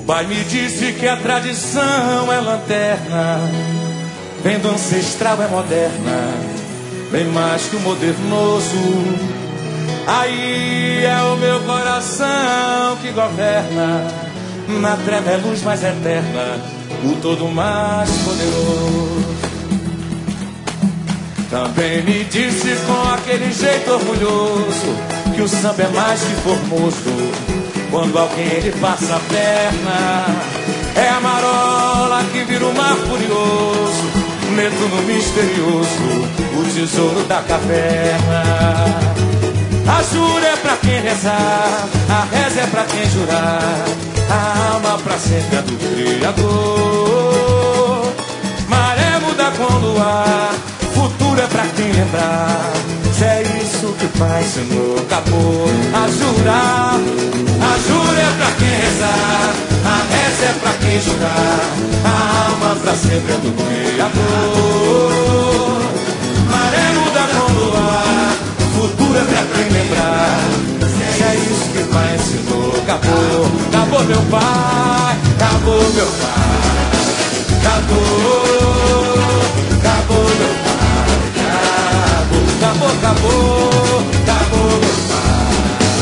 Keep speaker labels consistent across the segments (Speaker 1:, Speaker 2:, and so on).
Speaker 1: pai me disse que a tradição é lanterna, vem do ancestral, é moderna, bem mais que o modernoso. Aí é o meu coração que governa, na treva é luz mais eterna, o todo mais poderoso. Também me disse com aquele jeito orgulhoso que o samba é mais que formoso, quando alguém lhe passa a perna. É a marola que vira o mar furioso, medo no misterioso, o tesouro da caverna. A jura é pra quem rezar, a reza é pra quem jurar, a alma pra sempre é do Criador. Maré muda quando há, futuro é pra quem lembrar, se é isso que o pai ensinou, acabou. A jura é pra quem rezar, a reza é pra quem jurar, a alma pra sempre é do Criador. Maré muda quando há, futuro é pra quem lembrar, se é isso que o pai ensinou, acabou. Acabou meu pai, acabou meu pai, acabou, acabou meu pai, acabou, acabou, acabou meu pai,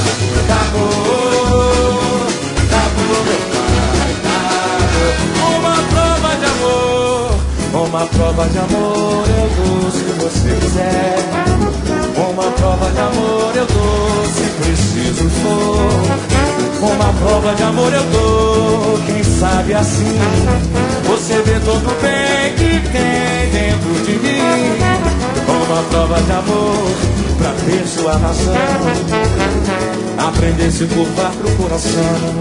Speaker 1: acabou, acabou meu pai, acabou. Uma prova de amor, uma prova de amor eu dou se você quiser. Uma prova de amor eu dou se preciso for. Uma prova de amor eu dou, quem sabe assim você vê todo o bem que tem dentro de mim. Uma prova de amor pra ter sua razão, aprender a se curvar pro coração.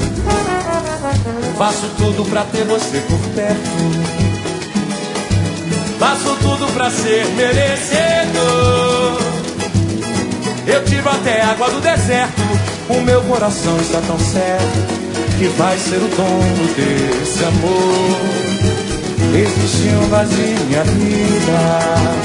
Speaker 1: Faço tudo pra ter você por perto, faço tudo pra ser merecedor. Eu tiro até água do deserto, o meu coração está tão certo que vai ser o dono desse amor. Existia um vazio em minha vida,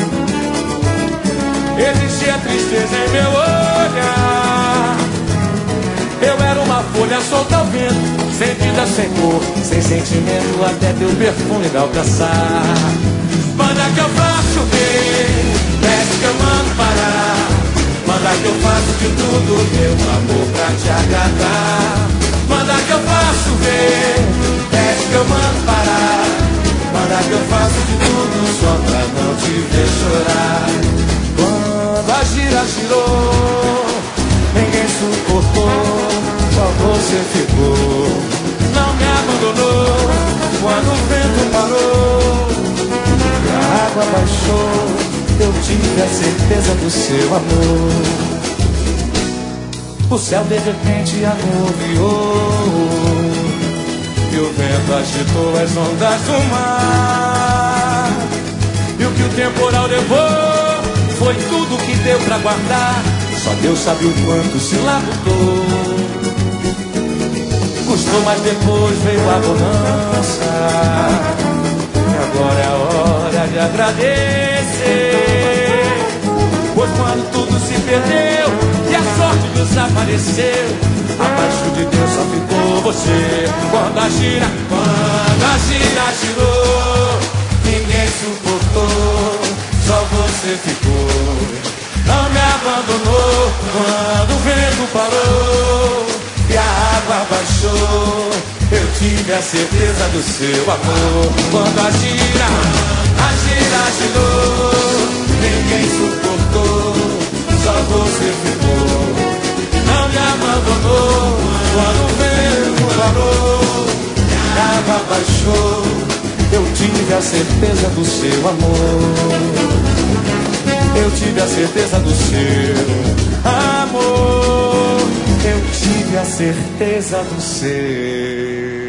Speaker 1: existia tristeza em meu olhar. Eu era uma folha solta ao vento, sem vida, sem cor, sem sentimento, até teu perfume me alcançar. Manda que eu faço chover, desce que eu mando parar. Manda que eu faço de tudo, meu amor, pra te agradar. Manda que eu faço ver, desce que eu mando parar. Manda que eu faço de tudo, só pra não te ver chorar. Quando a gira girou, ninguém suportou, só você ficou. Não me abandonou, quando o vento parou e a água baixou, eu tive a certeza do seu amor. O céu de repente anuviou e o vento agitou as ondas do mar. E o que o temporal levou foi tudo que deu pra guardar, só Deus sabe o quanto se labutou. Custou, mas depois veio a bonança, e agora é a hora de agradecer. Pois quando tudo se perdeu e a sorte desapareceu, abaixo de Deus só ficou você. Quando a gira girou, ninguém suportou, só você ficou. Não me abandonou quando o vento parou e a água baixou, eu tive a certeza do seu amor. Quando a gira girou, ninguém suportou, só você ficou. Não me abandonou quando o vento parou e a água baixou, eu tive a certeza do seu amor. Eu tive a certeza do seu amor. Eu tive a certeza do seu